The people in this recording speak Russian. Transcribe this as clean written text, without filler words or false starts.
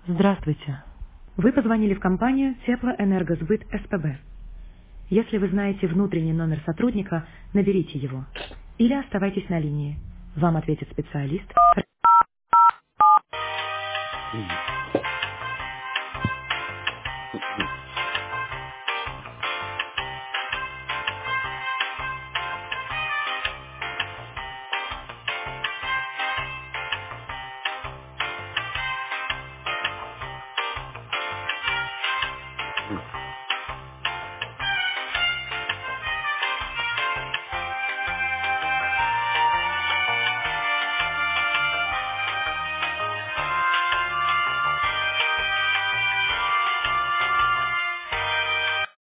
Здравствуйте. Вы позвонили в компанию Теплоэнергосбыт СПБ. Если вы знаете внутренний номер сотрудника, наберите его. Или оставайтесь на линии. Вам ответит специалист.